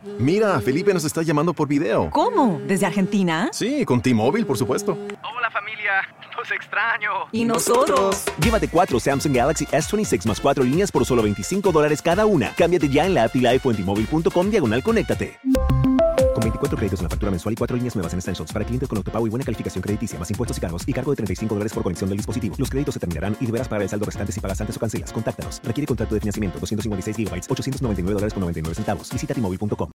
Mira, Felipe nos está llamando por video. ¿Cómo? ¿Desde Argentina? Sí, con T-Mobile, por supuesto. Hola familia, los extraño. ¿Y nosotros? Llévate 4 Samsung Galaxy S26 más 4 líneas por solo $25 cada una. Cámbiate ya en la app T-Life o en T-Mobile.com/conéctate. Con 24 créditos en la factura mensual y 4 líneas nuevas en Essentials para clientes con autopago y buena calificación crediticia, más impuestos y cargos y cargo de $35 por conexión del dispositivo. Los créditos se terminarán y deberás pagar el saldo restante si pagas antes o cancelas. Contáctanos. Requiere contrato de financiamiento. 256 GB, $899.99. Visita T-Mobile.com.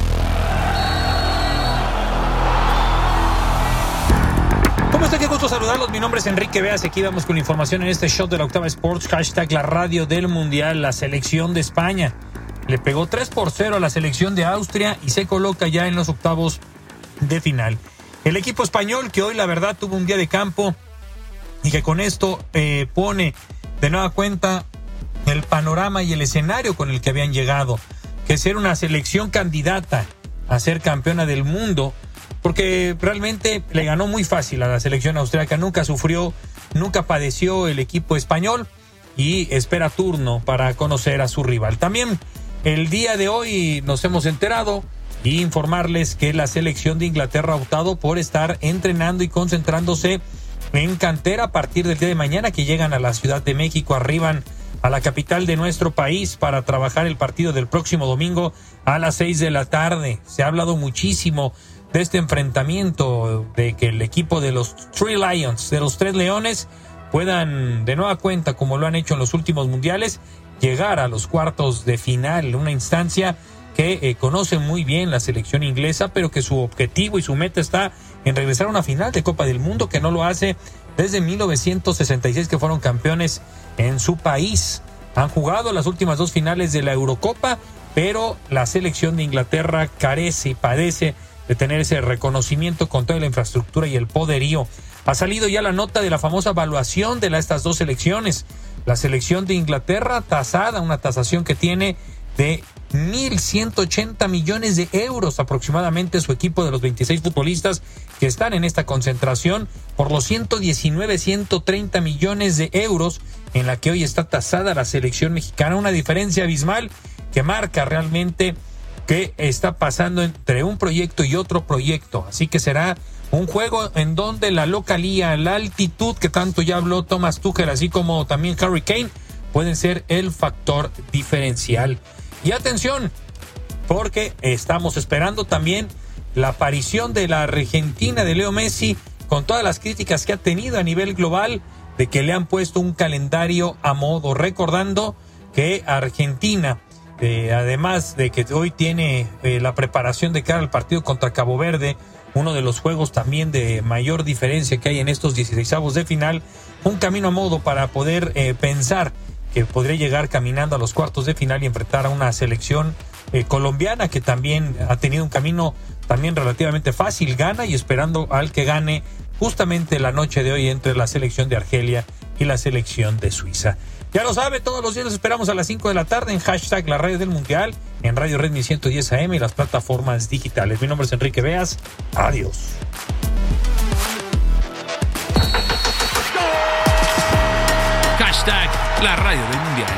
¿Cómo está? Qué gusto saludarlos. Mi nombre es Enrique Veas. Aquí vamos con información en este show de la Octava Sports. Hashtag la radio del Mundial. La selección de España le pegó 3-0 a la selección de Austria y se coloca ya en los octavos de final. El equipo español, que hoy la verdad tuvo un día de campo y que con esto pone de nueva cuenta el panorama y el escenario con el que habían llegado, que es ser una selección candidata a ser campeona del mundo, porque realmente le ganó muy fácil a la selección austriaca. Nunca sufrió, nunca padeció el equipo español y espera turno para conocer a su rival. También el día de hoy nos hemos enterado y informarles que la selección de Inglaterra ha optado por estar entrenando y concentrándose en cantera a partir del día de mañana, que llegan a la Ciudad de México, arriban a la capital de nuestro país para trabajar el partido del próximo domingo a las 6 de la tarde. Se ha hablado muchísimo de este enfrentamiento, de que el equipo de los Three Lions, de los Tres Leones, puedan de nueva cuenta, como lo han hecho en los últimos mundiales, llegar a los cuartos de final, una instancia que conoce muy bien la selección inglesa, pero que su objetivo y su meta está en regresar a una final de Copa del Mundo, que no lo hace desde 1966, que fueron campeones en su país. Han jugado las últimas 2 finales de la Eurocopa, pero la selección de Inglaterra carece y padece de tener ese reconocimiento con toda la infraestructura y el poderío. Ha salido ya la nota de la famosa evaluación de estas 2 selecciones. La selección de Inglaterra tasada, una tasación que tiene de 1.180 millones de euros aproximadamente su equipo de los 26 futbolistas que están en esta concentración, por los 130 millones de euros en la que hoy está tasada la selección mexicana. Una diferencia abismal que marca realmente que está pasando entre un proyecto y otro proyecto. Así que será un juego en donde la localía, la altitud que tanto ya habló Thomas Tuchel, así como también Harry Kane, pueden ser el factor diferencial. Y atención, porque estamos esperando también la aparición de la Argentina de Leo Messi, con todas las críticas que ha tenido a nivel global, de que le han puesto un calendario a modo, recordando que Argentina, además de que hoy tiene la preparación de cara al partido contra Cabo Verde, uno de los juegos también de mayor diferencia que hay en estos 16avos de final, un camino a modo para poder pensar que podría llegar caminando a los cuartos de final y enfrentar a una selección colombiana que también ha tenido un camino también relativamente fácil, gana, y esperando al que gane justamente la noche de hoy entre la selección de Argelia y la selección de Suiza. Ya lo sabe, todos los días los esperamos a las 5 de la tarde en hashtag la radio del Mundial, en Radio Red 1110 AM y las plataformas digitales. Mi nombre es Enrique Veas. Adiós. Hashtag la radio del Mundial.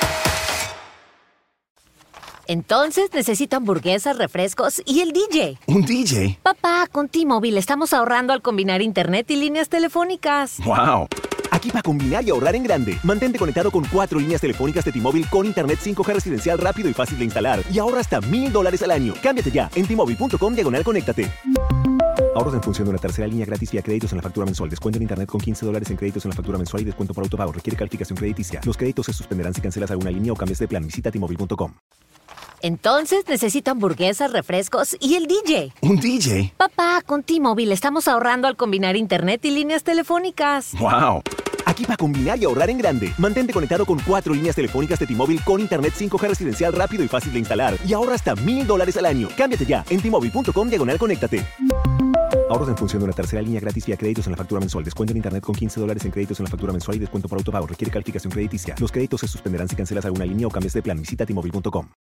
Entonces necesito hamburguesas, refrescos y el DJ. ¿Un DJ? Papá, con T-Mobile estamos ahorrando al combinar internet y líneas telefónicas. ¡Wow! Aquí para combinar y ahorrar en grande. Mantente conectado con 4 líneas telefónicas de T-Mobile con internet 5G residencial rápido y fácil de instalar. Y ahorra hasta $1,000 al año. Cámbiate ya en T-Mobile.com/conéctate. Ahorros en función de una tercera línea gratis vía créditos en la factura mensual. Descuento en internet con $15 en créditos en la factura mensual y descuento por autopago. Requiere calificación crediticia. Los créditos se suspenderán si cancelas alguna línea o cambias de plan. Visita T-Mobile.com. Entonces necesito hamburguesas, refrescos y el DJ. ¿Un DJ? Papá, con T-Mobile estamos ahorrando al combinar internet y líneas telefónicas. ¡Wow! Aquí para combinar y ahorrar en grande. Mantente conectado con 4 líneas telefónicas de T-Mobile con internet 5G residencial rápido y fácil de instalar. Y ahorra hasta $1,000 al año. Cámbiate ya en T-Mobile.com/conéctate. Ahorros en función de una tercera línea gratis vía créditos en la factura mensual. Descuento en internet con $15 en créditos en la factura mensual y descuento por autopago. Requiere calificación crediticia. Los créditos se suspenderán si cancelas alguna línea o cambias de plan. Visita T-Mobile.com.